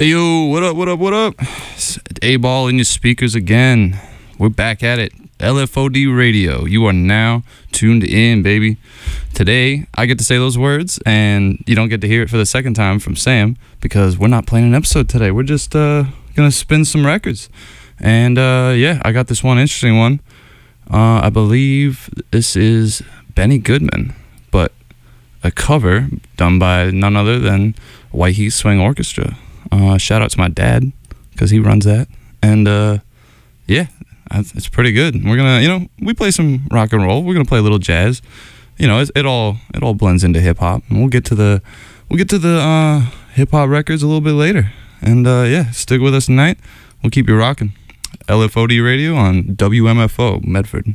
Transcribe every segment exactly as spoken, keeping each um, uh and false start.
Hey yo, what up, what up, what up? It's A-Ball in your speakers again. We're back at it. L F O D Radio. You are now tuned in, baby. Today, I get to say those words, and you don't get to hear it for the second time from Sam, because we're not playing an episode today. We're just uh, going to spin some records. And uh, yeah, I got this one interesting one. Uh, I believe this is Benny Goodman, but a cover done by none other than White Heat Swing Orchestra. Uh, shout out to my dad, because he runs that. And uh, yeah, it's pretty good. We're gonna, you know, we play some rock and roll. We're gonna play a little jazz. You know, it, it all it all blends into hip hop. And we'll get to the we'll get to the uh, hip hop records a little bit later. And uh, yeah, stick with us tonight. We'll keep you rocking. L F O D Radio on W M F O Medford.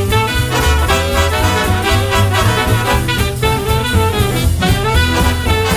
We'll be right back.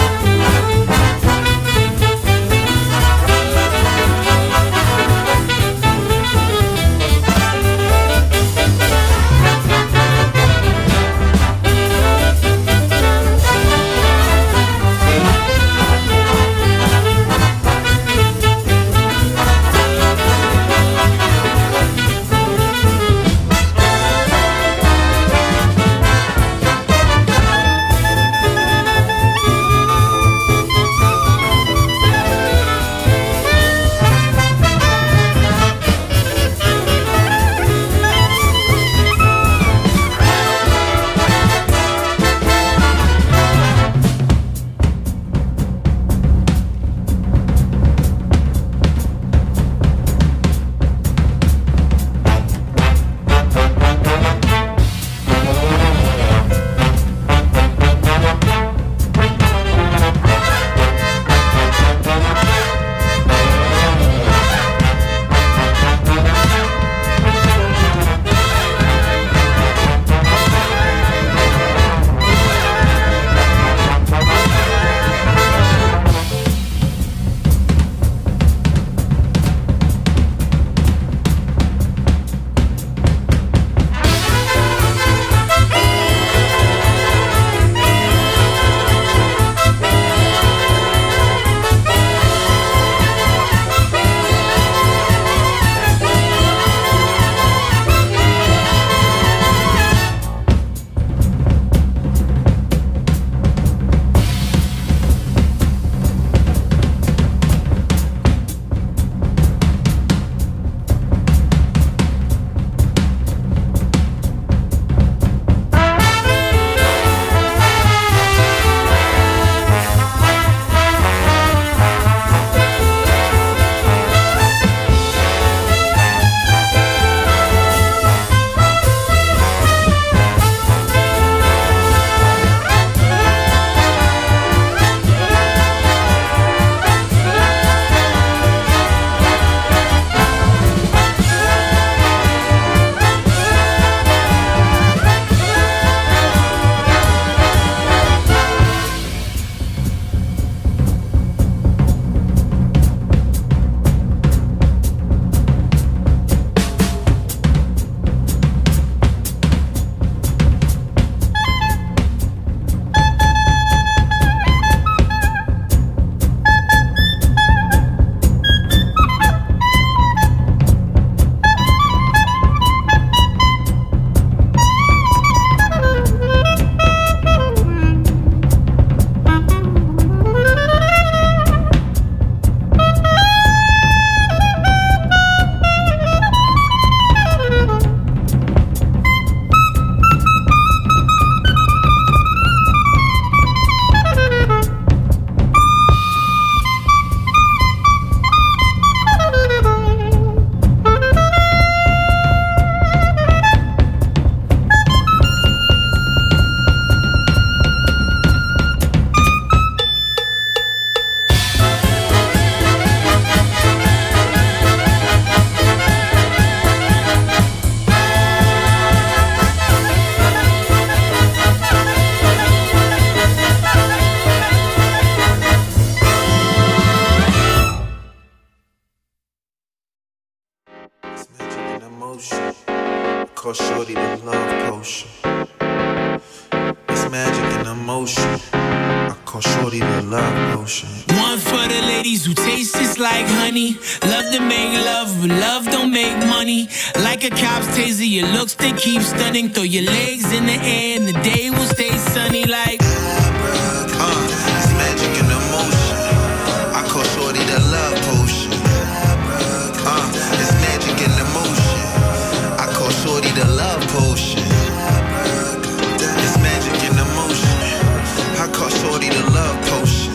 call shorty the love potion. It's magic and emotion. I call shorty the love potion. One for the ladies who taste just like honey. Love to make love, but love don't make money. Like a cop's taser, your looks they keep stunning. Throw your legs in the air and the day will stay sunny like uh, it's magic and emotion. I call shorty the love potion. Uh, it's magic and emotion. I call shorty the love potion. It's magic and emotion. I call shorty the love potion.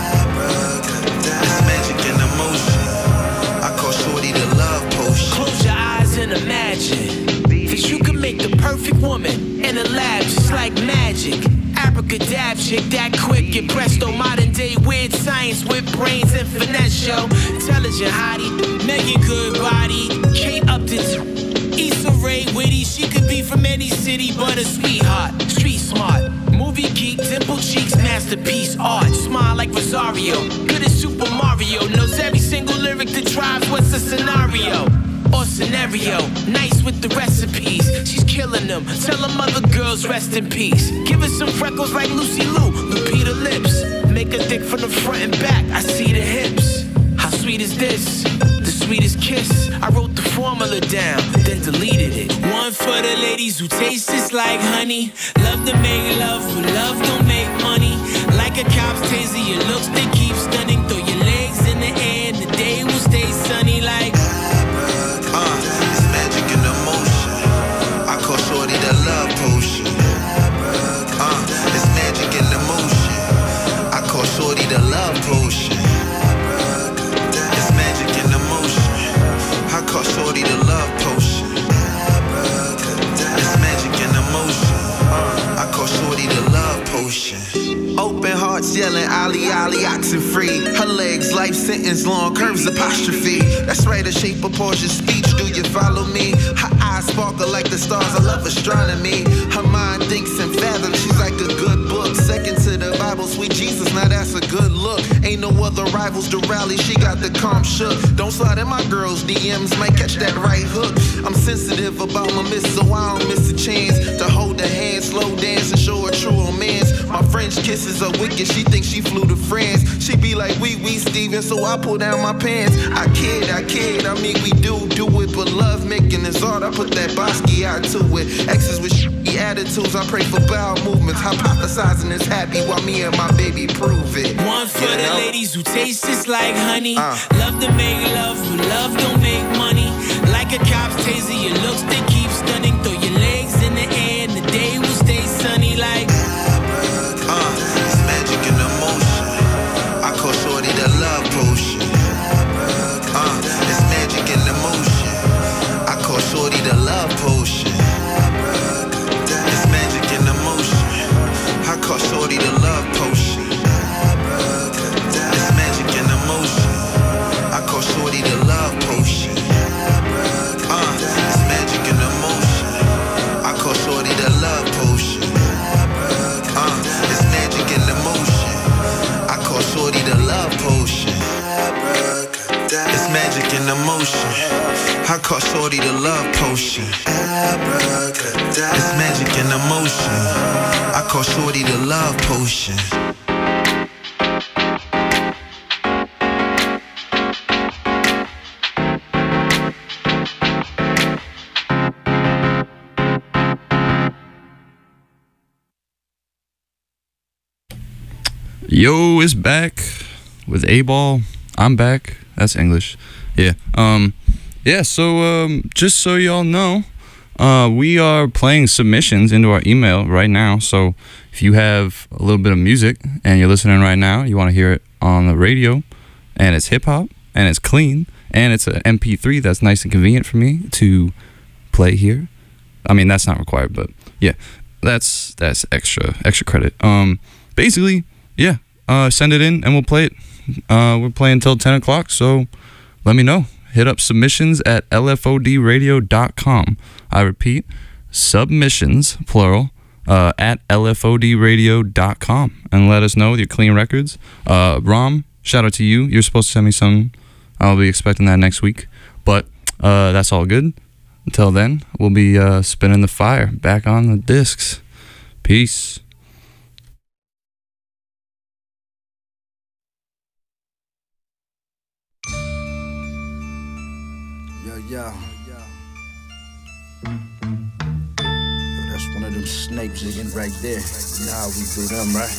It's magic and emotion. I call shorty the love potion. close your eyes and imagine that you can make the perfect woman in a lab just like magic. Abracadab chick that quick, get presto, modern day weird science with brains and finesse, yo. Intelligent hottie, Megan good body, Kate Upton, Issa Rae witty. She could be from any city but a sweetheart, street smart, movie geek, dimple cheeks, masterpiece art, smile like Rosario, good as Super Mario, knows every single lyric that drives what's the scenario or scenario, nice with the recipes. She's killing them, tell them other girls rest in peace. Give her some freckles like Lucy Liu, Lupita lips. Make her thick from the front and back, I see the hips. How sweet is this? The sweetest kiss. I wrote the formula down, then deleted it. One for the ladies who taste just like honey. Love to make love, but love don't make money. Like a cop's taser, your looks they keep stunning. Throw your legs in the air and the day will stay sunny like Uh, it's magic and emotion. I call shorty the love potion. Uh, it's magic and emotion. I call shorty the love potion. It's magic and emotion. I call shorty the love potion. It's magic and emotion. Uh, I call shorty the love potion. Open hearts yelling, Ali, Ali, oxen free. Her legs, life sentence long, curves apostrophe. That's right, a shape of Portia's speech. Do you follow me? Her eyes sparkle like the stars. I love astronomy. Her mind thinks in fathoms. She's like a good book. Second to the Bible, sweet Jesus. Now that's a good look. Ain't no other rivals to rally. She got the calm shook. Don't slide in my girl's D Ms. Might catch that right hook. I'm sensitive about my miss, so I don't miss a chance to hold her hand, slow dance, and show her true romance. My French kisses are wicked. She thinks she flew to France. She be like, wee wee Steven, so I pull down my pants. I kid, I kid. I mean, we do do it, but love making is art. I put that Basquiat to it. Exes with shitty attitudes. I pray for bowel movements. Hypothesizing is happy while me and my baby prove it. one for You the know? ladies who taste just like honey. Uh. Love to make love, but love don't make money. Like a cop's taser, your looks they keep stunning. Throw your legs in the air and the day will stay sunny like Uh, it's magic and emotion. I call shorty the love potion. Uh, it's magic and emotion. I call shorty the love potion. It's magic and emotion. I call shorty the love potion. It's magic and emotion. I call shorty the love potion. Uh, it's magic and emotion. I call shorty the love potion. Uh, it's magic and emotion. I call shorty the love potion. It's magic and emotion. I call shorty the love potion. It's magic and emotion. I call shorty the love potion. Yo, it's back with A-Ball. I'm back. That's English. Yeah. Um. Yeah. So um. Just so y'all know, uh, we are playing submissions into our email right now. So if you have a little bit of music and you're listening right now, you want to hear it on the radio, and it's hip hop and it's clean and it's an M P three that's nice and convenient for me to play here. I mean, that's not required, but yeah, that's that's extra extra credit. Um. Basically. Yeah, uh, send it in and we'll play it. Uh, we're playing until ten o'clock, so let me know. Hit up submissions at L F O D radio dot com. I repeat, submissions, plural, uh, at L F O D radio dot com. And let us know with your clean records. Uh, Rom, shout out to you. You're supposed to send me some. I'll be expecting that next week. But uh, that's all good. Until then, we'll be uh, spinning the fire back on the discs. Peace. Yo, yo. That's one of them snakes again right there. You know how we do them, right?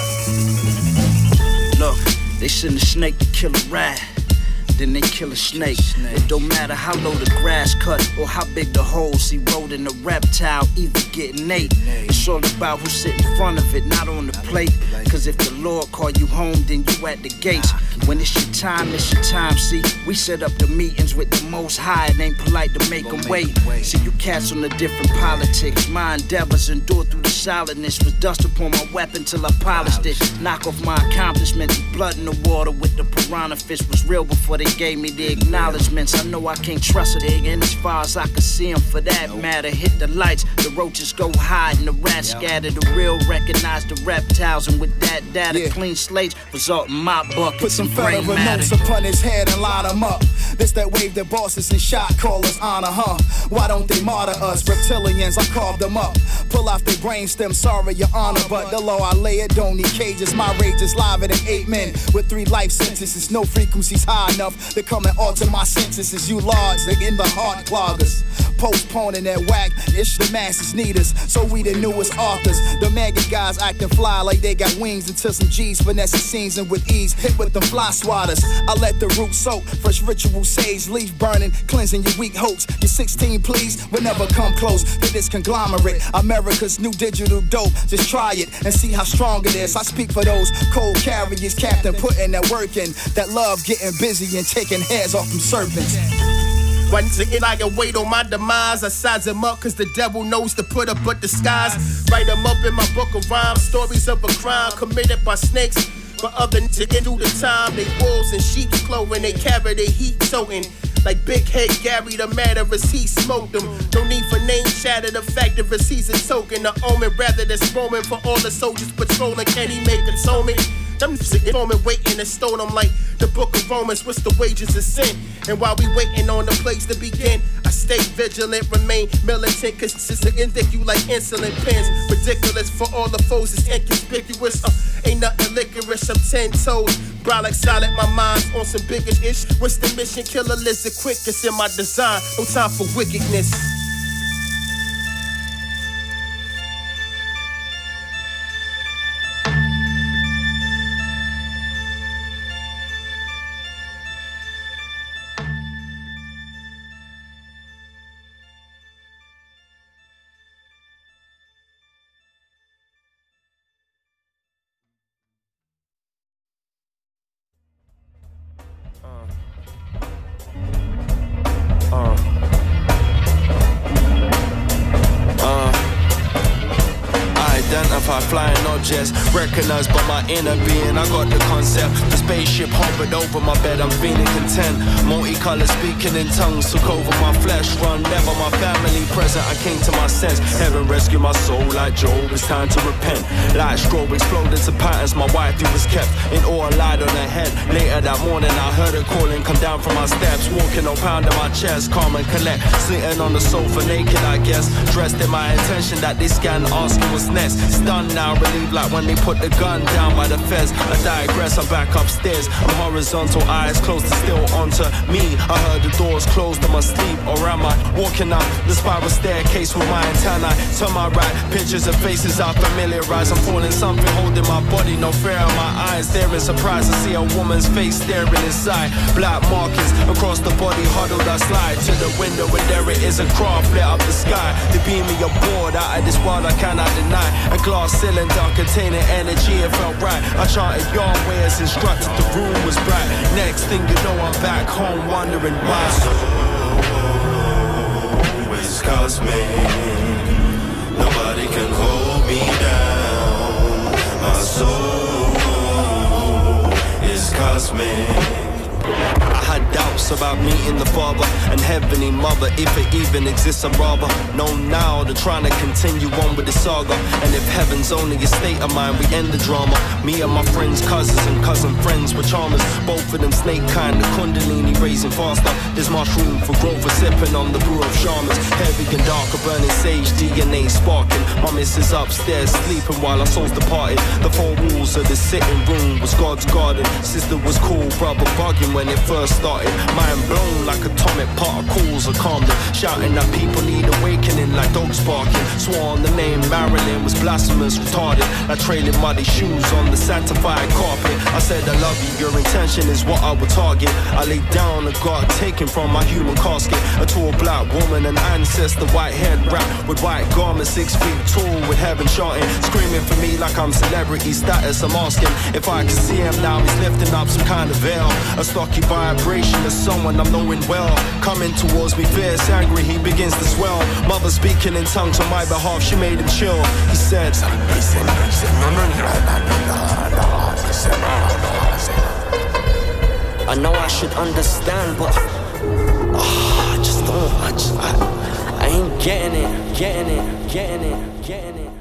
Look, they send a snake to kill a rat. Then they kill a snake. It don't matter how low the grass cut or how big the holes he rode in a reptile, either getting ate. It's all about who's sitting in front of it, not on the plate. Cause if the Lord call you home, then you at the gates. When it's your time, it's your time. See, we set up the meetings with the most high. It ain't polite to make them wait. See, you cats on the different politics. My endeavors endure through the solidness. Was dust upon my weapon till I polished it. Knock off my accomplishments. Blood in the water with the piranha fish was real before they gave me the acknowledgments. I know I can't trust it, and as far as I can see them for that matter. Hit the lights, the roaches go hide and the rats scatter. The real recognize the reptiles, and with that data, yeah. Clean slates result in my bucket. Put some federal notes upon his head and line him up. This that wave that bosses and shot callers honor, huh? Why don't they martyr us? Reptilians, I carved them up. Pull off their brainstem, sorry your honor, but the law I lay it don't need cages. My rage is live than eight men with three life sentences. No frequencies high enough. They come and alter my sentences. You large, they in the heart cloggers. Postponing that whack, it's the masses need us. So we the newest authors. The maggot guys acting fly like they got wings until some G's finesse scenes and with ease. Hit with them fly swatters. I let the root soak. Fresh ritual sage, leaf burning, cleansing your weak hopes. Your sixteen please will never come close to this conglomerate. America's new digital dope. Just try it and see how strong it is. I speak for those cold carriers, Captain, putting that work in. That love getting busy and taking heads off from serpents. Once again I await on my demise. I size him up cause the devil knows to put up a disguise. Write them up in my book of rhymes. Stories of a crime committed by snakes. But other to end through the time. They wolves in sheep's clothing. They carry their heat toting. Like Big Head Gary, the matter is he smoked them. No need for name shatter, the fact of a season token. The omen rather than Roman for all the soldiers patrolling. Can he make atonement? Them sitting on me waiting to stone them like the book of Romans. What's the wages of sin? And while we waiting on the place to begin, I stay vigilant, remain militant, consistent, indict you like insulin pens. Ridiculous for all the foes, it's inconspicuous. Uh, ain't nothing licorice, I'm ten toes. Brow like solid, my mind's on some bigger ish. What's the mission? Kill a lizard quick, it's in my design. No time for wickedness. Flying objects, recognized by my inner being. I got the concept. The spaceship hovered over my bed. I'm feeling content. Multicolored speaking in tongues took over my flesh. Run never my family present. I came to my sense. Heaven rescued my soul like Job. It's time to repent. Light strobe exploded to patterns. My wifey was kept in awe, light on her head. Later that morning, I heard her calling. Come down from my steps, walking on pounding my chest. Calm and collect. Sitting on the sofa naked, I guess. Dressed in my intention that they scan, asking what's next. Stunned now, relieved like when they put the gun down by the feds. I digress, I'm back upstairs. I'm horizontal, eyes closed and still onto me. I heard the doors closed in my sleep, or am I walking up the spiral staircase with my antennae? To my right, pictures of faces I familiarize. I'm feeling something holding my body, no fear in my eyes. There in surprise, I see a woman's face staring inside. Black markings across the body, huddled, I slide to the window, and there it is, a craft lit up the sky. They beam me aboard, out of this world I cannot deny. A glass cylinder containing energy, it felt right. I charted your way as instructed, the room was bright. Next thing you know, I'm back home wondering why. My soul is cosmic. Nobody can hold me down. My soul is cosmic. I had doubts thoughts about meeting the Father and Heavenly Mother, if it even exists. I'd rather know now than trying to continue on with the saga. And if heaven's only a state of mind, we end the drama. Me and my friends, cousins and cousin friends were charmers. Both of them snake kind, the kundalini raising faster. There's much room for growth, for sipping on the brew of shamans. Heavy and darker, burning sage, D N A sparking. My missus upstairs, sleeping while our souls departed. The four walls of the sitting room was God's garden. Sister was cool, brother bugging when it first started. Mind blown like atomic particles are calmed. Shouting that people need awakening like dogs barking. Swore on the name Marilyn was blasphemous, retarded. Like trailing muddy shoes on the sanctified carpet. I said I love you, your intention is what I would target. I laid down and got taken from my human casket. A tall black woman, an ancestor, white head wrapped with white garments, six feet tall with heaven shouting, screaming for me like I'm celebrity status. I'm asking if I can see him now, he's lifting up some kind of veil. A stocky vibration of someone I'm knowing well, coming towards me fierce, angry, he begins to swell. Mother speaking in tongues on my behalf, she made him chill. He said, I know I should understand, but oh, I just don't, I just, I, I ain't getting it, getting it, getting it, getting it.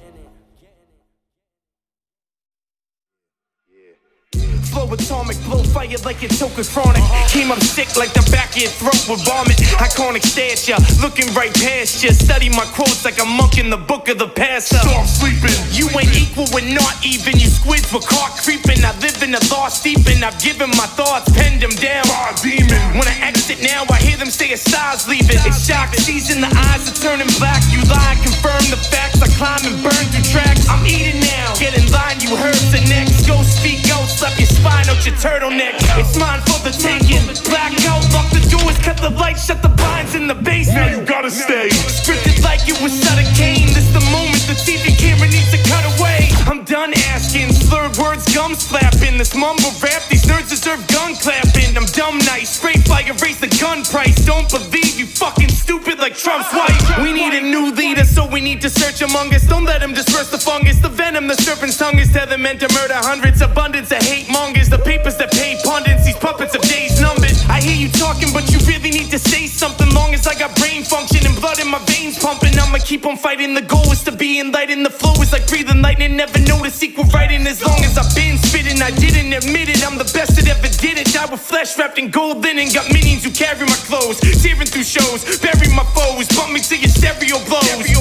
Flow atomic, blow fire like it's Tocochronic. Came up sick like the back of your throat with vomit. Iconic stare ya, looking right past ya. Study my quotes like a monk in the book of the pastor. Stop sleeping. You ain't equal, we're not even. You squids were caught creeping. I live in a lost deep and I've given my thoughts, penned them down. Fire demon. When I exit now, I hear them say a star's leaving. It's shock, sees in the eyes are turning black. You lie, confirm the facts. I climb and burn through tracks. I'm eating now. Get in line, you heard the next. Go speak, go slap your spine out your turtleneck. It's mine for the taking. Blackout, lock the doors, cut the lights, shut the blinds in the basement. Now you gotta stay. Scripted like it was Sutter Kane. This the moment the T V camera needs to cut away. I'm done asking, slurred words, gum slapping. This mumble rap, these nerds deserve gun clapping. I'm dumb nice, spray fire, raise the gun price. Don't believe you fucking stupid like Trump's wife. We need a new leader, so we need to search among us. Don't let him disperse the fungus, the venom, the serpent's tongue is tether meant to murder hundreds. Abundance of hate mongers, the papers that pay pundits, these puppets of days numbered. I hear you talking, but you really need to say something. Long as I got brain function and blood in my veins pumping, I'ma keep on fighting. The goal is to be enlightened. The flow is like breathing lightning. Never notice equal writing. As long as I've been spitting, I didn't admit it. I'm the best that ever did it. Die with flesh wrapped in gold linen. Got minions who carry my clothes, tearing through shows, bury my foes, bump me to your stereo blows.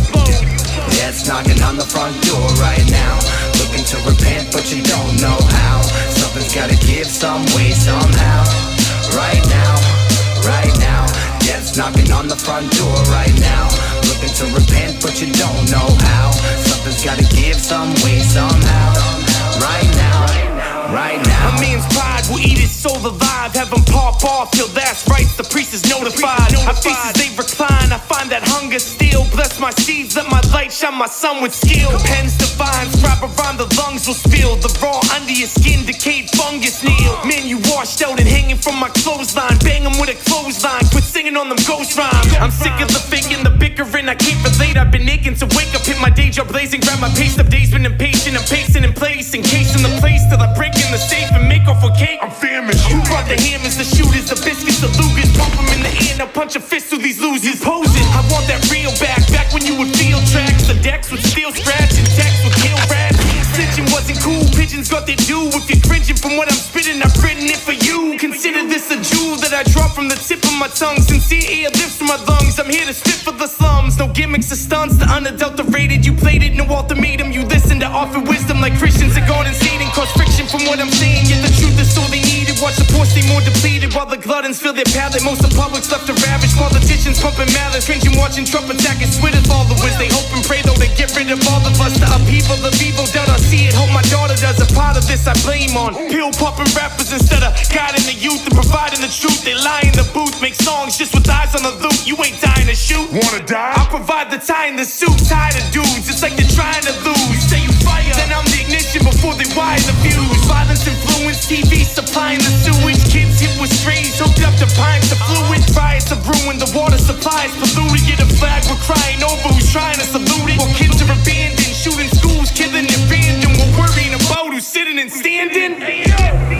Death's knocking on the front door right now, looking to repent, but you don't know how. Something's gotta give some way, somehow. Right now, right now. Death's knocking on the front door right now, looking to repent, but you don't know how. Something's gotta give some way, somehow. Right now, right now. A man's pride will eat his soul alive. Have him pop off till last rites. The priest is notified. I face as they recline. I find that hunger still. Bless my seeds, let my light shine my sun with skill. Pens divine, scribe around the lungs will spill. The raw under your skin, decayed fungus kneel. Man, you washed out and hanging from my clothesline. Bang him with a clothesline. Quit singing on them ghost rhymes. I'm sick of the faking, the bickering. I can't relate. I've been aching to wake up, hit my day job blazing. Grab my pace up, days been impatient. I'm pacing in place, encasing the place till I break in the safe and make off with cake. I'm famished. Who brought the hammers, the shooters, the biscuits, the Lugers? Pump them in the air, now punch a fist through these losers. Posing, I want that real back. Back when you would feel tracks, the decks would still scratch and text would kill rats. Snitching wasn't cool, pigeons got their due. If you're cringing from what I'm spitting, I've written it for you. Consider this a jewel that I drop from the tip of my tongue. Sincere air lifts from my lungs. I'm here to spit for the slums. No gimmicks or stunts, the unadulterated. You played it, no ultimatum. You listen to offer wisdom like Christians are God and Satan. Cause friction from what I'm saying, yet the truth is all they needed. Watch the poor stay more depleted while the gluttons fill their palate. Most of public's left to ravage. Politicians pumping malice, cringing, watching Trump attacking Twitter followers. They hope and pray though they get rid of all of us. The upheaval of evil that I see it. Hope my daughter does. A part of this I blame on pill popping rappers instead of guiding the youth and providing the truth. They lie in the booth, make songs just with eyes on the loot. You ain't dying to shoot. Wanna die? I provide the tie in the suit. Tired of dudes, it's like they're trying to lose. You say you fire, then I'm the ignition before they wire the fuse. Violence influence, T V supplying the sewage. Kids hit with strays, hooked up to pints of fluid. Riots have ruined the water supply is polluted. Get a flag, we're crying over who's trying to salute it. While kids are abandoned, shooting schools, killing their fandom. We're worrying about who's sitting and standing.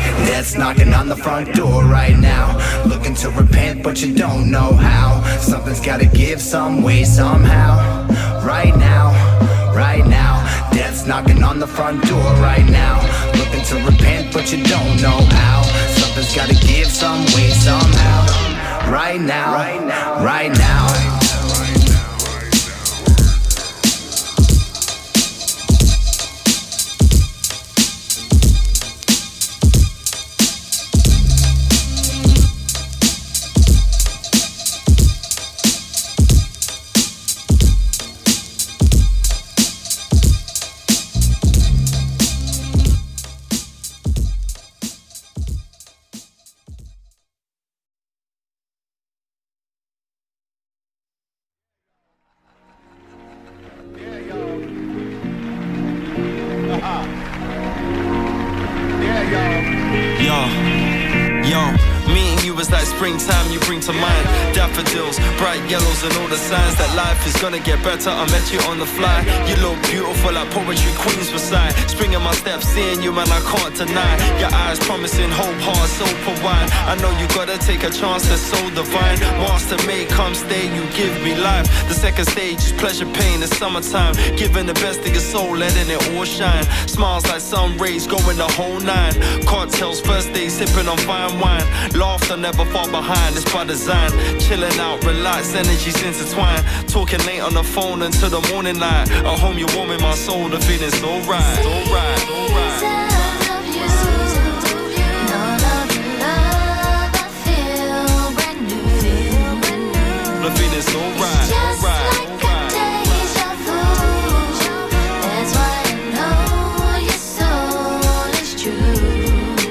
Death's knocking on the front door right now. Looking to repent, but you don't know how. Something's gotta give some way, somehow. Right now, right now. Death's knocking on the front door right now. Looking to repent, but you don't know how. Something's gotta give some way, somehow. Right now, right now, right now. Springtime you bring to mind daffodils, bright yellows and all the signs that life is gonna get better. I met you on the fly. You look beautiful like poetry queens beside. Spring in my steps, seeing you man I can't deny. Your eyes promising hope, heart, soap and wine. I know you gotta take a chance, that's so divine. Master made, come stay, you give me life. The second stage is pleasure, pain, it's summertime. Giving the best of your soul, letting it all shine. Smiles like sun rays, going the whole nine. Cocktails, first day, sipping on fine wine. Laughter never fall behind, it's by design. Chilling out, relax, energies intertwined. Talking late on the phone until the morning light. At home you're warming my soul, the feeling's alright, alright, alright. The feeling's alright, alright, alright. That's why I know your soul is true.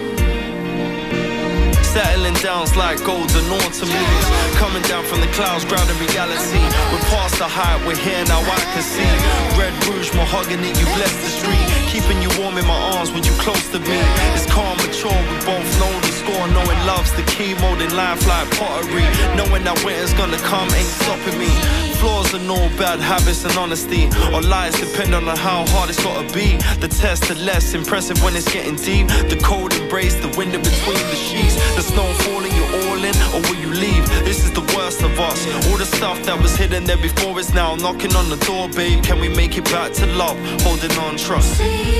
Settling down's like golden autumn leaves. Coming down from the clouds, grounded reality. We're past the height, we're here now, I can see. Red rouge, mahogany, you bless the street. Keeping you warm in my arms when you close to me. It's calm, mature, we both know the score. Knowing love's the key, molding life like pottery. Knowing that winter's gonna come ain't stopping me. Flaws are no bad habits and honesty. Or lies depend on how hard it's gotta be. The test, the less impressive when it's getting deep. The cold embrace, the wind in between the sheets. The snow falling, you all in, or will you leave? This is the worst of us. All the stuff that was hidden there before is now knocking on the door, babe. Can we make it back to love? Holding on, trust.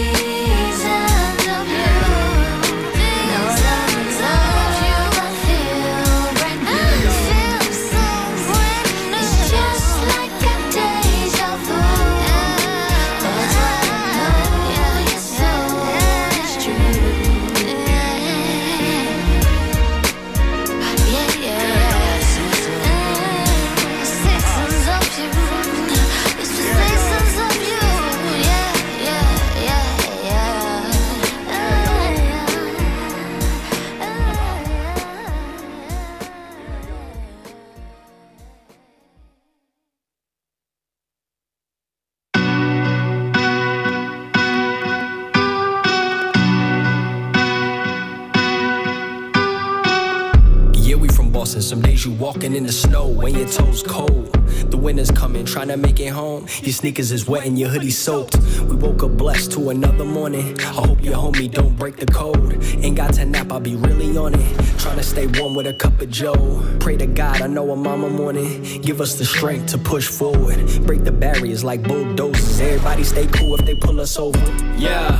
Some days you walking in the snow when your toes cold. The winter's coming, trying to make it home. Your sneakers is wet and your hoodie soaked. We woke up blessed to another morning. I hope your homie don't break the code. Ain't got to nap, I'll be really on it. Trying to stay warm with a cup of joe. Pray to God, I know a mama morning. Give us the strength to push forward. Break the barriers like bulldozers. Everybody stay cool if they pull us over. Yeah,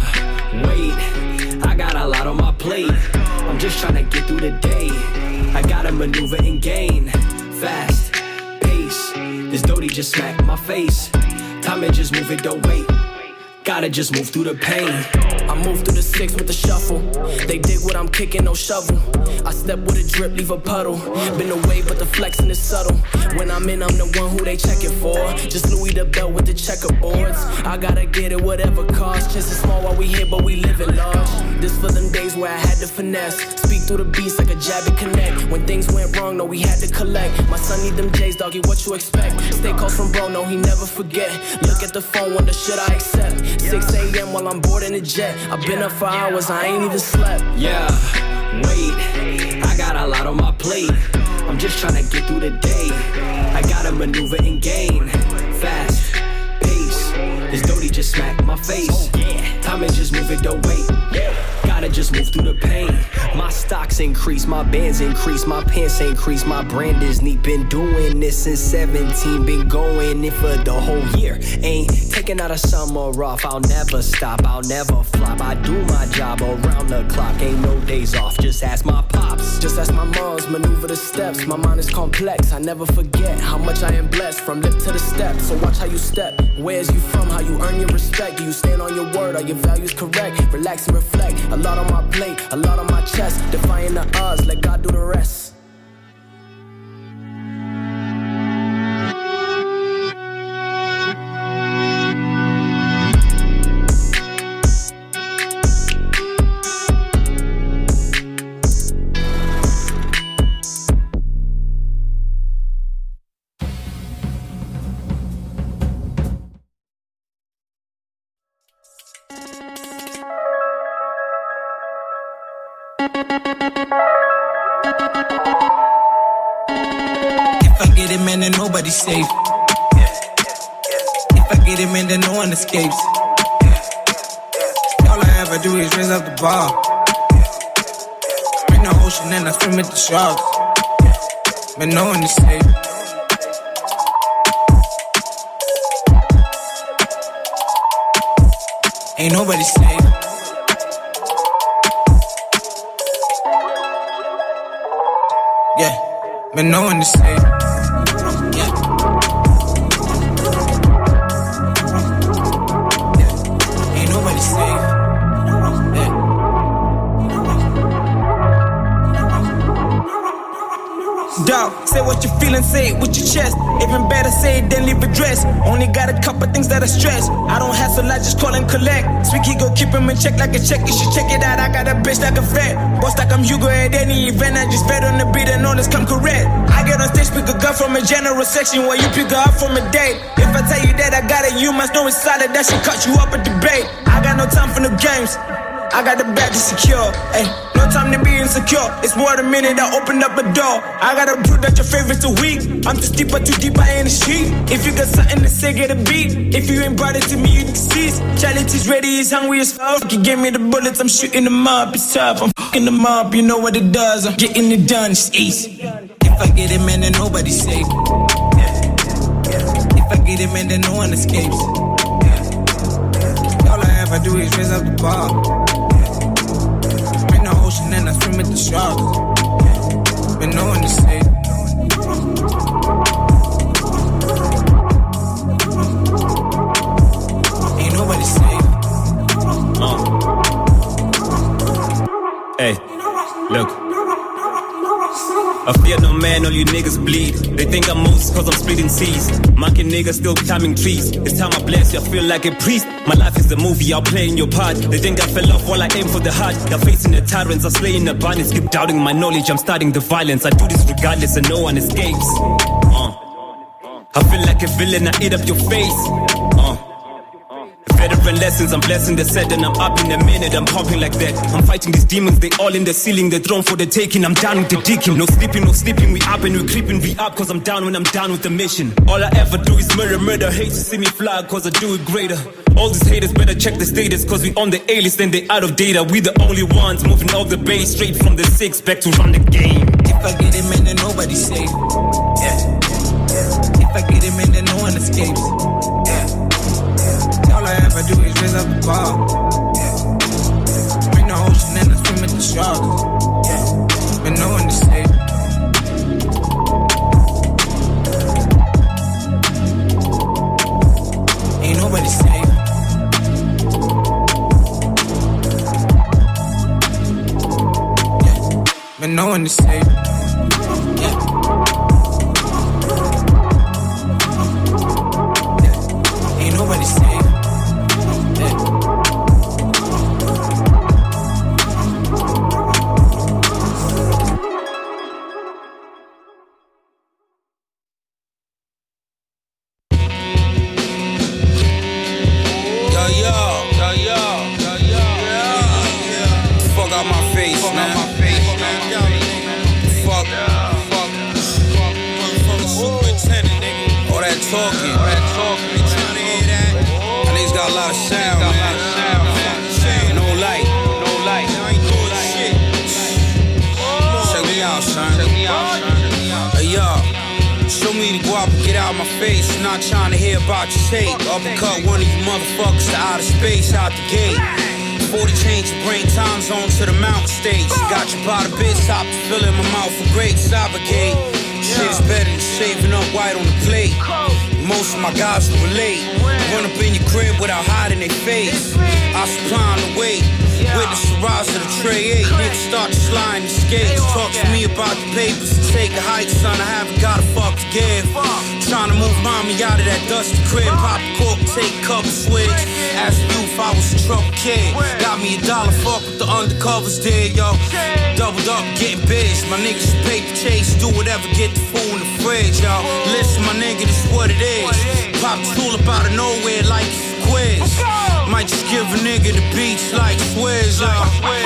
wait, I got a lot on my plate. I'm just trying to get through the day. I gotta maneuver and gain. Fast pace. This Dodie just smacked my face. Time it just move it, don't wait. Gotta just move through the pain. I move through the six with the shuffle. They dig what I'm kicking, no shovel. I step with a drip, leave a puddle. Been away, but the flexing is subtle. When I'm in, I'm the one who they checking for. Just Louis the belt with the checkerboards. I gotta get it, whatever cost. Chances small while we here, but we living large. This for them days where I had to finesse. Speak through the beats like a jab and connect. When things went wrong, no, we had to collect. My son need them J's, doggy, what you expect? Stay close from bro, no, he never forget. Look at the phone, wonder should I accept? six a m while I'm boarding the jet. I've been up for hours, I ain't even slept. Yeah, wait, I got a lot on my plate. I'm just trying to get through the day. I gotta maneuver and gain. Fast pace. This Dodie just smacked my face. Time it just move it, don't wait. Gotta gotta just move through the pain. My stocks increase, my bands increase, my pants increase, my brand is neat. Been doing this since seventeen, been going in for the whole year. Ain't taking out a summer off, I'll never stop, I'll never flop. I do my job around the clock, ain't no days off, just ask my pops. Just ask my moms, maneuver the steps, my mind is complex. I never forget how much I am blessed, from lip to the step, so watch how you step. Where's you from, how you earn your respect? Do you stand on your word, are your values correct? Relax and reflect, a lot on my plate, a lot on my chest. Defying the odds, let God do the rest. Man, then nobody's safe. If I get it, man, then no one escapes. All I ever do is raise up the bar. I'm in the ocean and I swim with the sharks. Man, no one is safe. Ain't nobody safe. Yeah, man, no one is safe. Dog, say what you feelin', say it with your chest. Even better, say it, then leave address. Only got a couple things that I stress. I don't hassle, I just call and collect. Squeaky go keep him in check like a check. You should check it out, I got a bitch like a vet. Boss like I'm Hugo at any event. I just fed on the beat and all this come correct. I get on stage, pick a gun from a general section, while you pick her up from a date. If I tell you that I got it, you must know it's solid. That shit cut you up a debate. I got no time for no games, I got the back to secure. Ay, no time to be insecure. It's more than a minute I opened up a door. I gotta prove that your favorite's a weak. I'm too deep, but too deep, I ain't the street. If you got something to say, get a beat. If you ain't brought it to me, you can cease. Charity's ready, he's hungry as fuck. You give me the bullets, I'm shooting them up. It's tough, I'm fucking them up. You know what it does, I'm getting it done, it's easy. If I get it, man, then nobody's safe. If I get it, man, then no one escapes. All I ever do is raise up the bar. Ocean and I swim with the sharks, but no one is safe. Ain't nobody safe. Uh. Hey, look. I fear no man, all you niggas bleed. They think I'm Moses cause I'm splitting seas. Monkey niggas still climbing trees. It's time I bless you, I feel like a priest. My life is a movie, I'll play in your part. They think I fell off while I aim for the heart. They're facing the tyrants, I'm slaying the bandits. Keep doubting my knowledge, I'm starting the violence. I do this regardless and no one escapes. uh. I feel like a villain, I eat up your face. uh. Veteran lessons, I'm blessing the set and I'm up in a minute, I'm pumping like that. I'm fighting these demons, they all in the ceiling, the throne for the taking, I'm down with the digging. No sleeping, no sleeping, we up and we creeping, we up cause I'm down when I'm down with the mission. All I ever do is murder, murder, hate to see me fly cause I do it greater. All these haters better check the status cause we on the A-list and they out of data. We the only ones moving off the base, straight from the six back to run the game. If I get it, man, then nobody's safe. Yeah. If I get it, man, then no one escapes. Yeah. All I ever do is raise up the bar. Yeah. In the ocean and I swim with the sharks. Yeah. But no one is safe. Ain't nobody safe. Yeah. But no one is safe. Nobody safe. Yeah. Yo, yo, yo, yo, yo, yo, yeah. Fuck out my face, fuck man. Out my face, man. Fuck, fuck, fuck, motherfucker, superintendent, nigga. All that talking, all that talking. Got a lot of sound, man. No light, no light. face, not trying to hear about your tape. Uppercut one of you motherfuckers to outer space, out the gate. forty change your brain time zone to the mountain stage. Got your by the bit, stop filling my mouth for great Cybergate. Shit's better than shaving up white on the plate. Most of my guys will relate. Run up in your crib without hiding their face. I supply on the weight. Witness the rise of the tray eight. Niggas start to slide in the skates. Talk to me about the papers to take a hike, son. I haven't got a fuck to give. Trying to move mommy out of that dusty crib. Pop a cork, take a couple swigs. As a youth, I was a trouble kid. Got me a dollar, fuck what the undercovers did, yo. Doubled up, getting biz. My niggas paper chase, do whatever, get the food in the fridge, yo. Listen, my nigga, this what it is. Pop the tool up out of nowhere like it's a quiz. Might just give a nigga the beats like Swizz, yo.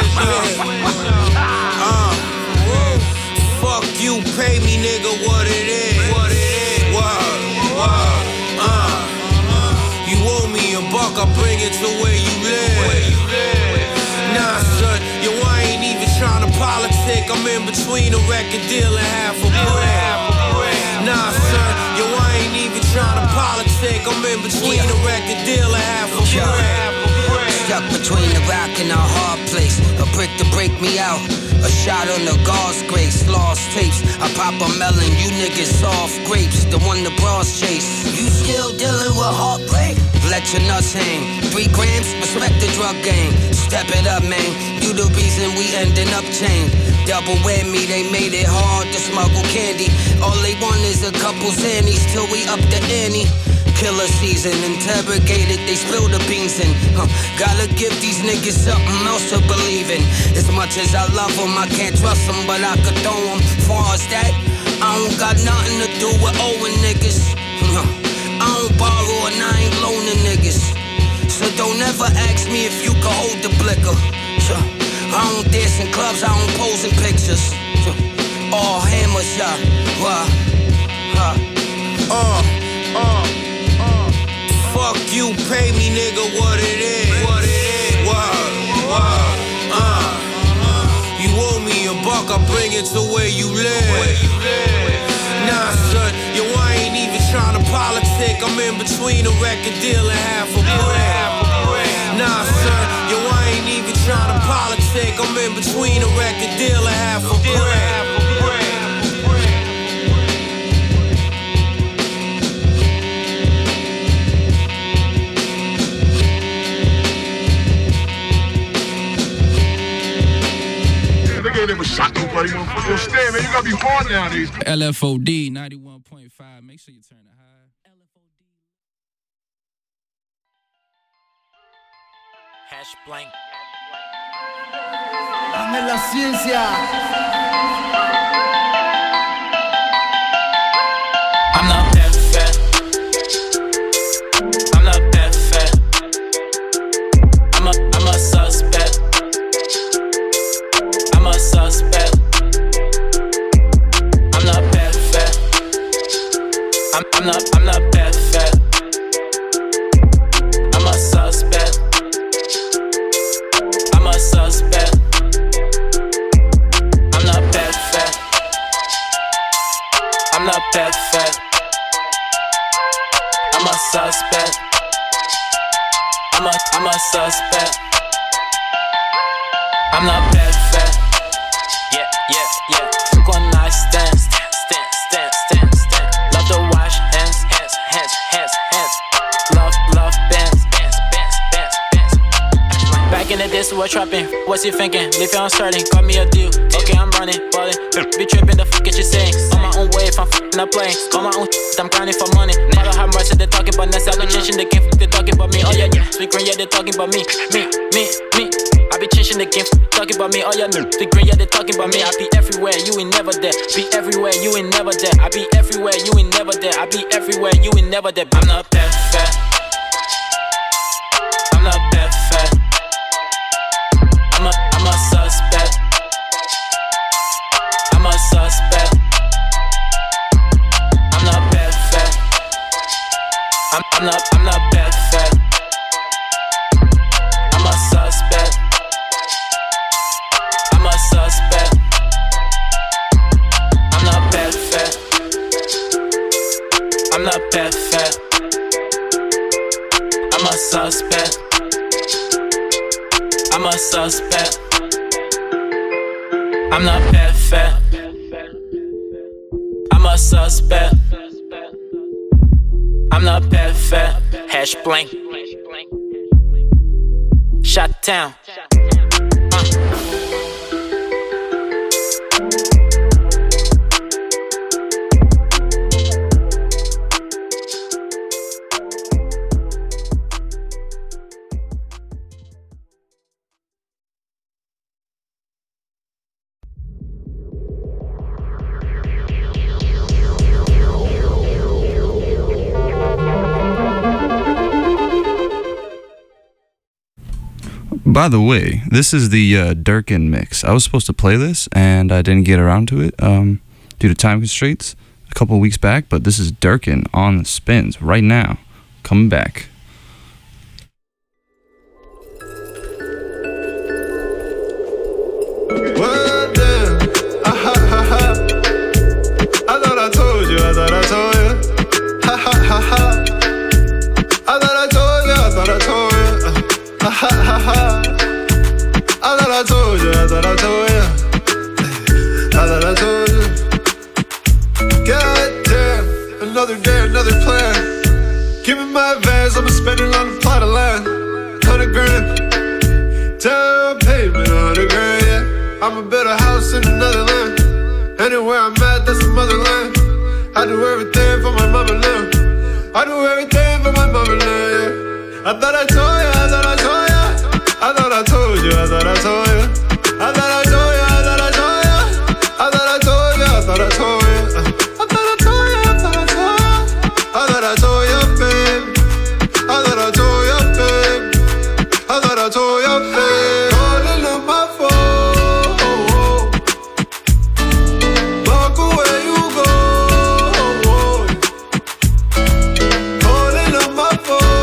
Uh, fuck you, pay me, nigga, what it is. What it is. Word, word, uh. You owe me a buck, I bring it to where you live. Nah, son, yo, I ain't even trying to politic. I'm in between a record deal and half a brick. Nah, son, yo, I ain't even trying to politic. I'm in between a record deal and half a brick. Stuck between the rock and a hard place. A brick to break me out. A shot on the gauze grace. Lost tapes. I pop a melon. You niggas soft grapes. The one the bras chase. You still dealing with heartbreak? Let your nuts hang. Three grams. Respect the drug game. Step it up, man. You the reason we ending up chained. Double whammy. They made it hard to smuggle candy. All they want is a couple zannies till we up the ante. Killer season, interrogated, they spill the beans in. Huh. Gotta give these niggas something else to believe in. As much as I love them, I can't trust them, but I could throw them. Far as that, I don't got nothing to do with owing niggas. Huh. I don't borrow and I ain't loaning niggas. So don't ever ask me if you can hold the blicker. Huh. I don't dance in clubs, I don't pose in pictures. Huh. All hammers, yeah. Why? Huh. Uh, uh. Fuck you, pay me, nigga, what it is. What it is. Word, word, uh. You owe me a buck, I bring it to where you live. Nah, son, yo, I ain't even trying to politic. I'm in between a record deal and half a brick. Nah, son, yo, I ain't even trying to politic. I'm in between a record deal and half a brick. They never shot nobody, motherfucker. Yo, Stan, man, you gotta be hard nowadays. L F O D ninety-one point five. Make sure you turn it high. L F O D. Hash blank. Dame la ciencia. I'm not that fat. I'm not that fat. I'm a, I'm a suspect. I'm a suspect. I'm not that fat. I'm, I'm not, I'm not that fat. I'm a suspect. I'm a suspect. I'm not that fat. I'm not that fat. I'm a suspect. I'm a, I'm a suspect. I'm not that fat. Yeah, yeah, yeah. Took one night stand, stand, stand, stand, stand, stand. Love to wash hands, hands, hands, hands, hands. Love, love, bands, bands, bands, bands, bands. Back in the days we were trapping. What's you thinking? Leave it uncertain. Got me a deal. Okay, I'm running, balling. Be tripping, the fuck is you saying? On my own wave, I'm f***ing up playing. On my own, I'm grinding for money. Follow how much they talking about next. I've been changing the game, they talking about me. Oh yeah, yeah. Speak green, yeah, they talking about me, me, me, me. I be changing the game, talking about me, oh yeah, no. Big green, yeah, they talking about me. I be everywhere, you ain't never there. Be everywhere, you ain't never there. I be everywhere, you ain't never there. I be everywhere, you ain't never there. I'm not that fat. I'm not that fat. I'm a, I'm a suspect. I'm a suspect. I'm not that fat. I'm, I'm not, I'm not that fat. I'm a suspect. I'm a suspect. I'm not that fat. I'm not perfect. I'm a suspect. I'm a suspect. I'm not perfect. I'm a suspect. I'm not perfect. Hash blank. Shot down. Uh. By the way, this is the uh, Durkin mix. I was supposed to play this, and I didn't get around to it um, due to time constraints a couple of weeks back, but this is Durkin on the spins right now. Coming back. Well, damn. Ah, ha, ha, ha. I thought I told you, I thought I told you. Ha, ha, ha, ha. I thought I told you, I thought I told you. Ha ha ha ha. I thought I told you, I thought I told you. I thought I told you. God damn, another day, another plan. Give me my advance, I'ma spend it on a plot of land. Hundred grand, down payment, hundred grand, yeah. I'ma build a house in another land. Anywhere I'm at, that's a motherland. I do everything for my motherland. I do everything for my motherland, yeah. I thought I told you, I thought I told you. I thought I told you, I thought I told you. I thought I told you, I thought I told you. I thought I told you, I thought I told you. I thought I told you, I thought I told you. I thought I told you, babe. I thought I told you, babe. I thought I told you, babe. Calling on my phone. Walk away, you go. Calling on my phone.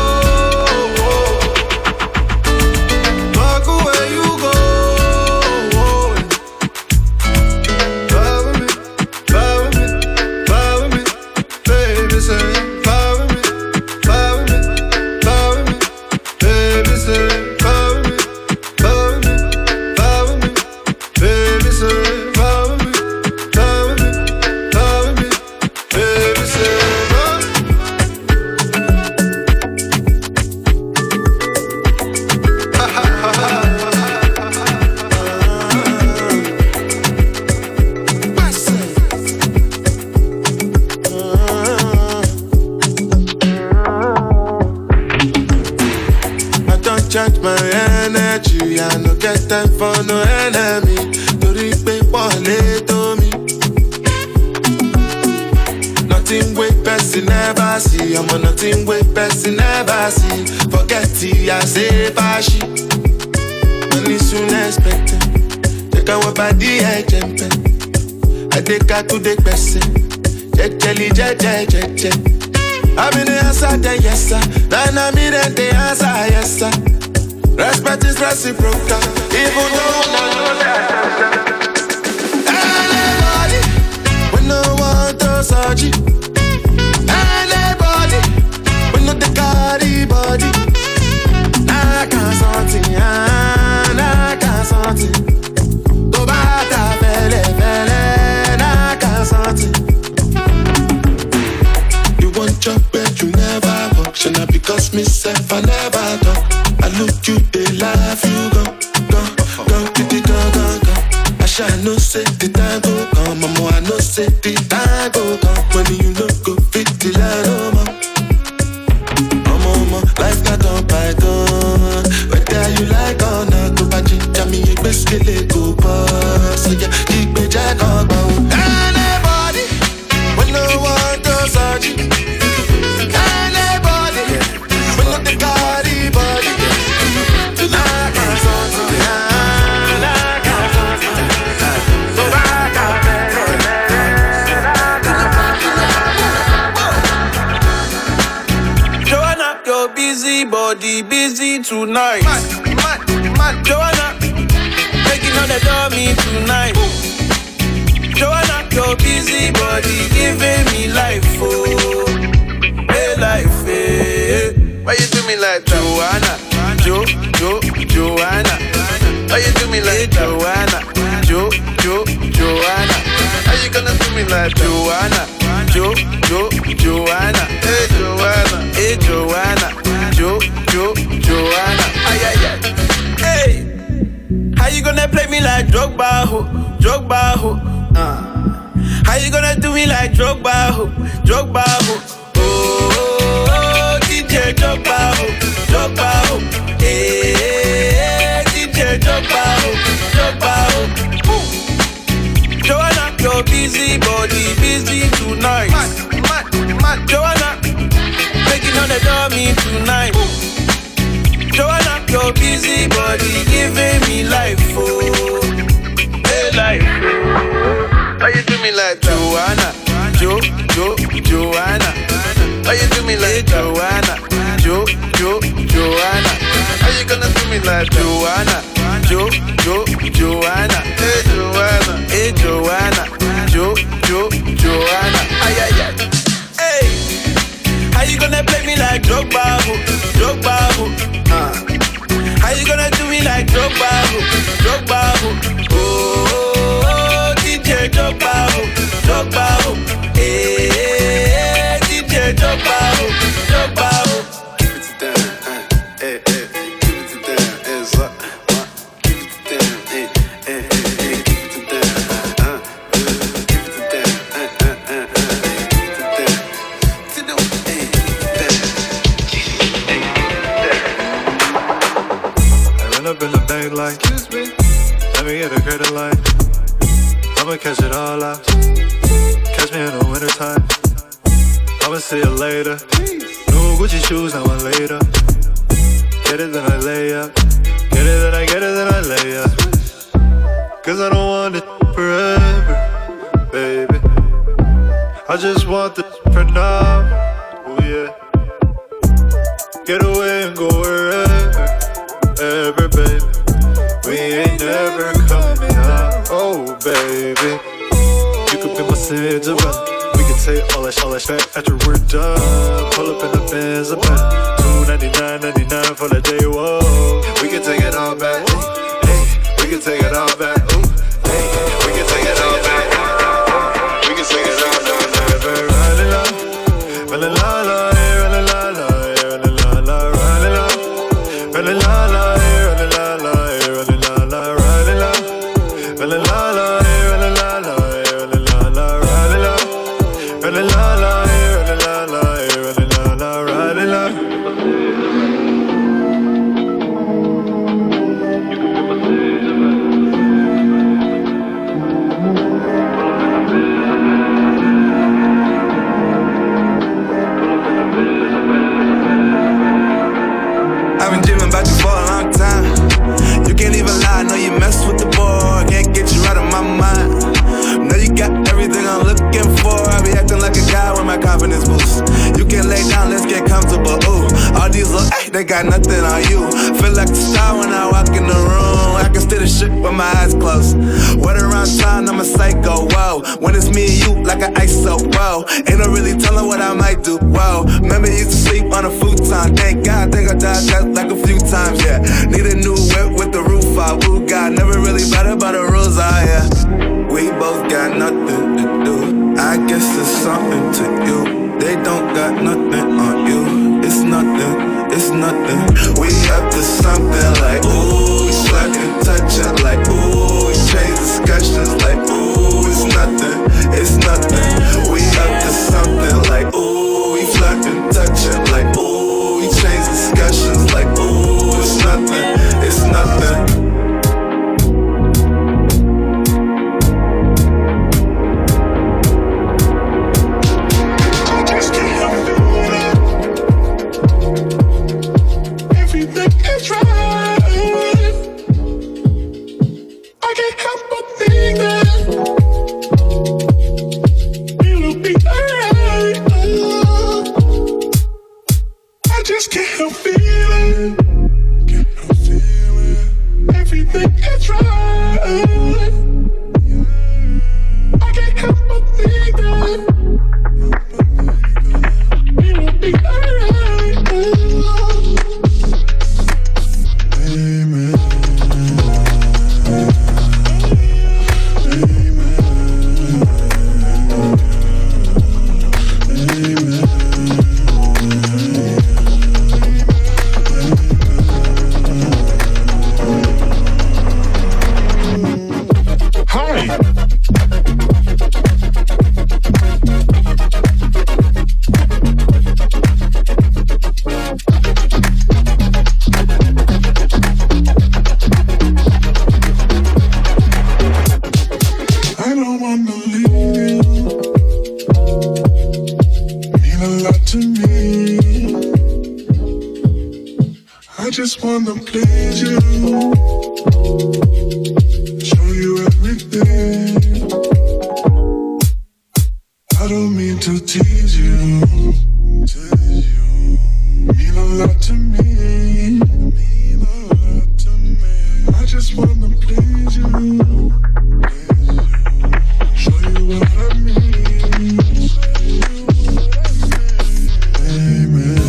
Charge my energy, I no get time for no enemy. Tori pe pole to me. Nothing wait person never see. I'm on nothing wait person never see. Forget it, I say fashi. Money soon expected. Take our body, I jump. I take her to the person. Jet jelly, jet jet jet jet. I'm in the answer, then yes sir. Then I'm in the answer, yes sir. Respect is reciprocal, even though I know that. Anybody, we no want to search it. Anybody, we no the carry body. I can't something, I can't something. Go back to fele fele, I can't something. You want your bed, you never walk. Should not because myself I never talk. I look you, they laugh, you go, go, go, go, go, go, go. I shall no say the time go come, mama, I no say the time go come. When you know go fit the light, oh, mama. Mama, mama, life not on python. Whether you like or not, go back, jam me, you best get it, go, boss. So yeah, keep me jack on, go. Anybody, when no one does search it. Anybody, when not the body, body. Joanna, you're busy, body busy tonight. Man, man, man. Joanna, making all the dummy tonight. Joanna, you're busy, body giving me life, oh. me like Joanna? Jo, Jo, Joanna. How you do me like Joanna? Jo, Jo, Joanna. How you gonna do me like Joanna? Jo, Jo, Joanna. Hey Joanna, hey Joanna. Jo, Jo, Joanna. Ay, ay, ay. Hey, how you gonna play me like Drogba, ho? Drogba, ho? Uh. How you gonna do me like Drogba, ho? Drogba, ho? Oh, oh, oh, D J Drogba, ho? Drogba, ho? Hey, D J Drogba, ho? Drogba, ho? Ooh. Joanna, your busy body, busy tonight. Mad, mad, mad. Joanna, making on the dummy tonight. Ooh. Joanna, your busy body, giving me life, oh, hey life, oh. How you do me like Joanna? Jo, Jo, Joanna. How you do me like Joanna? Jo, Jo, Joanna. How you gonna do me like Joanna? Jo, Jo, Joanna. Hey Joanna, hey Joanna. Jo, Jo, Joanna. Ay, ay, ay. Hey, how you gonna play me like Drogba, ho? Drogba, ho? Uh. How you gonna do me like Drogba, ho? Drogba, ho? Oh, oh, oh, D J Drogba, ho? Drogba, ho? Hey, D J Drogba, ho? Drogba, ho? Keep it to them, uh, eh, eh. Keep it to them, it's up. Keep it to them, eh, eh, eh. Keep it to them, uh, uh. Keep it to them, uh, uh, uh, uh. Keep it to them, to them, eh, them. I run up in the bank like, excuse me, let me get a credit line. I'ma catch it all out. Catch me in the winter time. I'ma see you later. New Gucci shoes, now I later. Get it, then I lay up. Get it, then I get it, then I lay up. Cause I don't want it forever, baby. I just want it for now. Oh yeah. Get away and go wherever, ever, baby. We ain't never coming out. Oh, baby. You could be my Cinderella. We can take all that, all that back after we're done. Pull up in the Benz, a better two ninety-nine, ninety-nine for the day, whoa. We can take it all back, hey, we can take it all back, ooh, hey, we can take it all back. We can take it all back, never running out, running la la, running la la, running la la, running out, running la la, running la la, running la la, running la, running la la, running la la, running la la, running la. Running la la, running la la, running la la, running la. I've been dreaming about you for a long time. You can't even lie, know you mess with the boy. Can't get you out of my mind. Know you got everything I'm looking for. I be acting like a guy with my confidence boost. You can lay down, let's get comfortable. Ooh, all these little ay, they got nothing on you. Feel like a star when I walk in the room. I can steal the shit with my eyes closed. Word around town, I'm a psycho, whoa. When it's me and you, like an I S O, whoa. Ain't no really telling what I might do, whoa. Remember you used to sleep on a futon. Thank God, think I died that like a few times, yeah. Need a new whip with the roof out. Ooh, God, never really better, but the rules are, yeah. We both got nothing to do. I guess it's something to you. They don't got nothing on you. It's nothing, it's nothing. We up to something like, ooh, we slap and touch it like, ooh, we change discussions like, ooh, it's nothing, it's nothing. We up to something like, ooh, we flirt and touch it like, ooh, we change discussions like, ooh, it's nothing, it's nothing. wanna please you, show you everything. I don't mean to tease you, tease you. Mean a lot to me, mean a lot to me. I just wanna please you, please you. Show you what I mean, show you what I mean. Amen.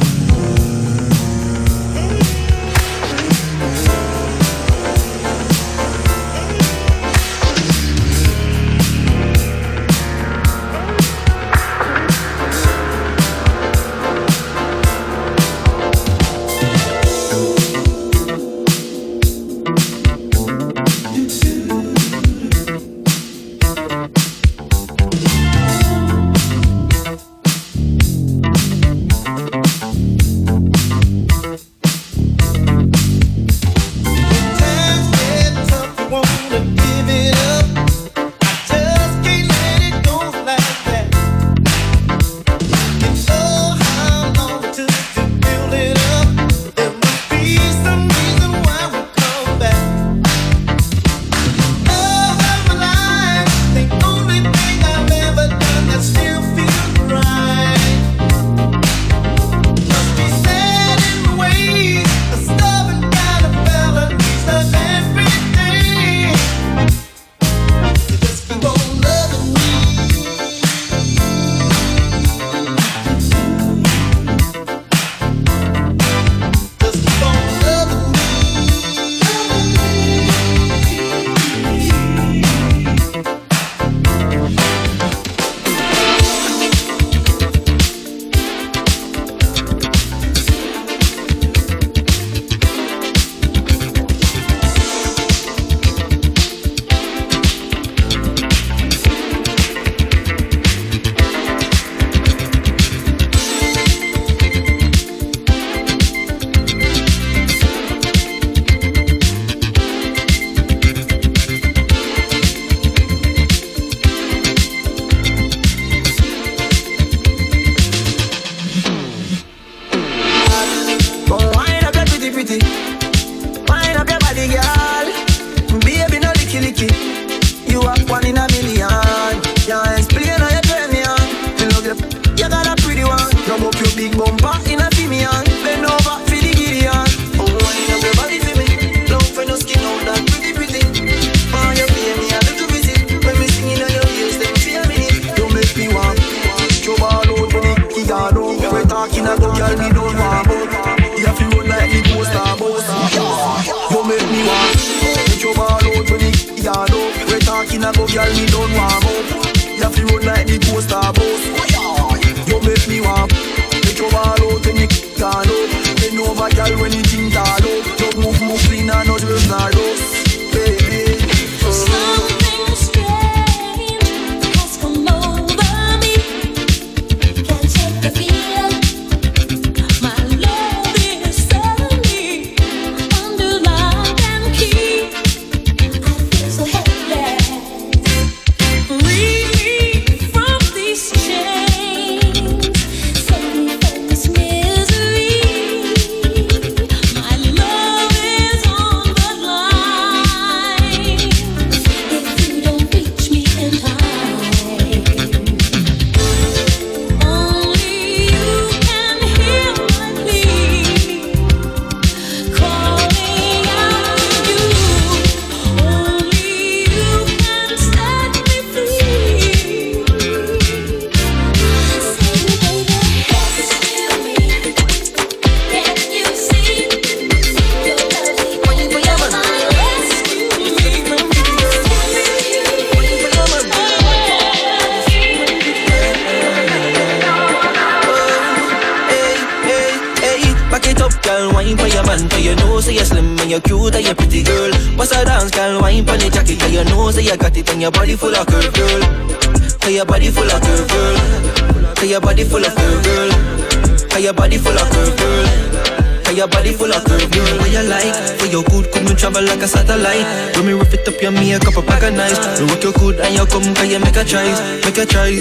Like a satellite. When me rip it up, you me a cup of pack of nice. We work you good and you come, can you make a choice? Make a choice.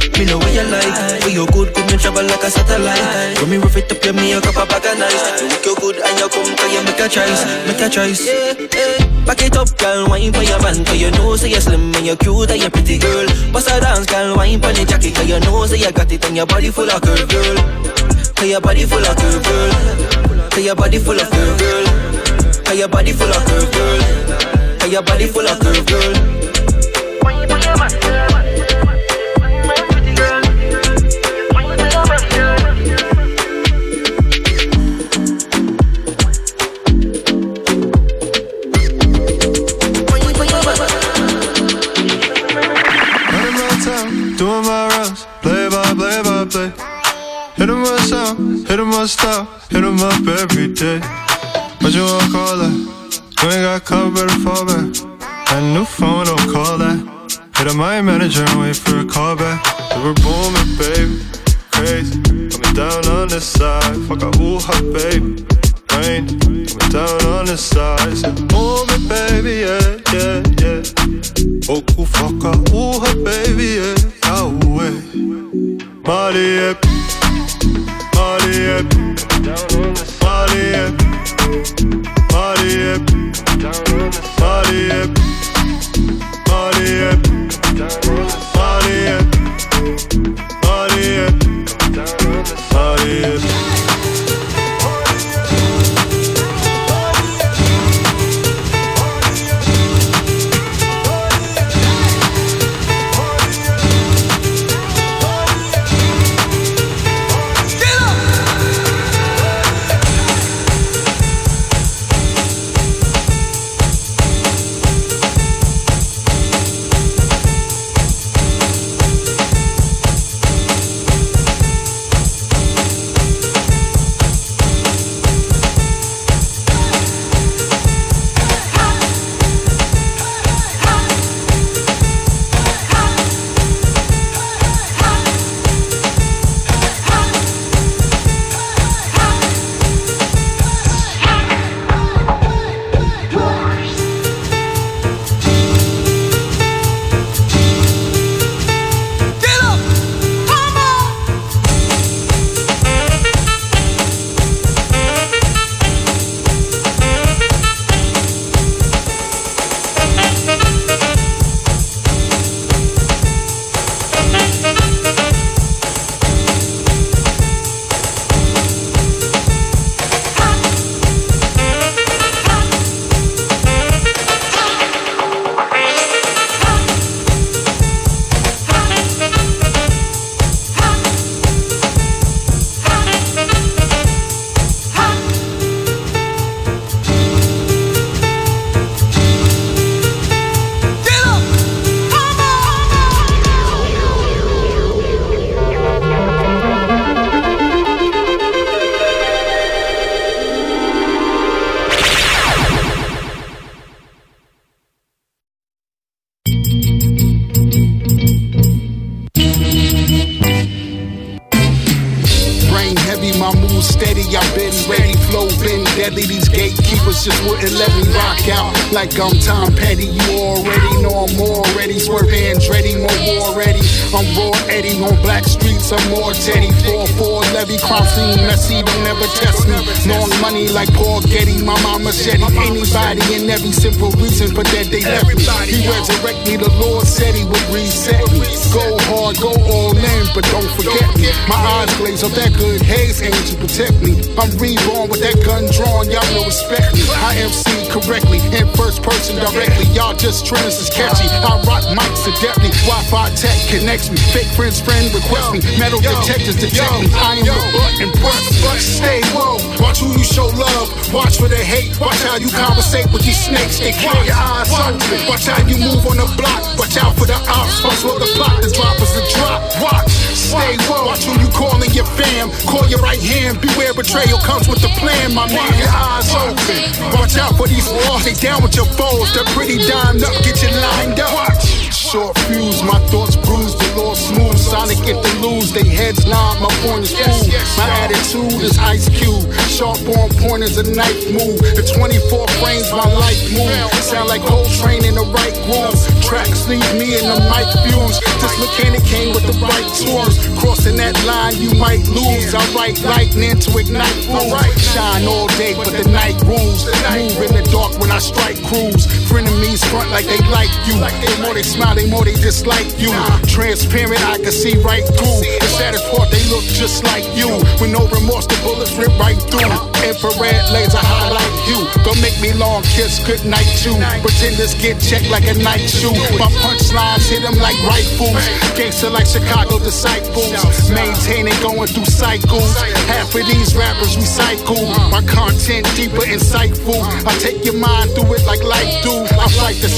Me know what you like. For your good, good, me travel like a satellite. When me rough it up, you me a cup of bag of nice. You look your good and you come, cause you make a choice, make a choice. Yeah, yeah. Back it up, girl, wine for your band. Cause you know, say you're slim and you're cute and you're pretty girl. Bust a dance, girl, wine for the jacket. Cause you know, say you got it and your body full of curve, girl. Cause your body full of curve, girl. Cause your body full of curve, girl. Cause your body full of curve, girl. Cause your body full of curve, girl. Wine for your band, girl. Doing my rounds, play by play by play. Hit 'em with sound, hit 'em with style, hit 'em up every day. What you wanna call that? You ain't got cover, better fall back. Got a new phone, don't call that. Hit up my manager and wait for a call back. We were booming, baby, crazy. Coming down on this side, fuck a ooh, hot baby. Rain, coming down on this side. Said, booming, baby, yeah, yeah, yeah. Oh, cool, fuck a ooh, hot baby, yeah. Yahweh, Marley, yeah. Marley, yeah. Marley, yeah. Marley, yeah. Marley, yeah. Marley, yeah. Marley, yeah. Marley, yeah. Marley, yeah. Like I'm Tom Petty, you already know I'm already Swerve Andretti, more war ready. I'm raw Eddie on black streets, I'm more Teddy. four four Levy, crime scene messy, don't ever test me. Long money like Paul Getty, my mama machete. Anybody and every simple reason for that they left me. He resurrect me, the Lord said he would reset me. Go hard, go all in, but don't forget me. My eyes glaze up that good haze, aim to protect me. I'm reborn with that gun drawn, y'all will respect me. I M C correctly, in first person directly. Y'all just trends is catchy. I rock mics adeptly. Wi-Fi tech connects me. Fake friends, friend request me. Metal detectors detect me. I am the butt and breath. Stay low. Watch who you show love. Watch for the hate. Watch how you conversate with these snakes. They keep your eyes open. Watch how you move on the block. Watch out for the ops. Watch for the plot. The drop is the drop. Watch. Stay low. Watch who you calling your fam. Call your right hand. Beware betrayal comes with the plan. My man, your eyes open. Watch out for these walls. They down with your foes. They're pretty dimed up. Get you lined up. Watch. Short fuse. My thoughts bruised. The Lord smooth. Sonic get the lose. They head heads nod, my point is cool. My attitude is Ice Cube. Sharp on point is a knife move. The twenty-four frames, my life move. Sound like Coltrane in the right groove. Tracks leave me in the mic fuse. This mechanic came with the right tools. Crossing that line, you might lose. I write lightning to ignite fools. Shine all day, but the night rules. Move in the dark when I strike crews. Frenemies front like they like you. The more they smile, the more they dislike you. Transparent, I can see right through. The saddest part, they look just like you. With no remorse, the bullets rip right through. Infrared laser highlight you. Don't make me long kiss, good night you. Pretenders get checked like a night shoe. My punchlines hit them like rifles. Gangster like Chicago disciples. Maintaining, going through cycles. Half of these rappers recycle. My content deeper, insightful. I take your mind through it like light do. I fight the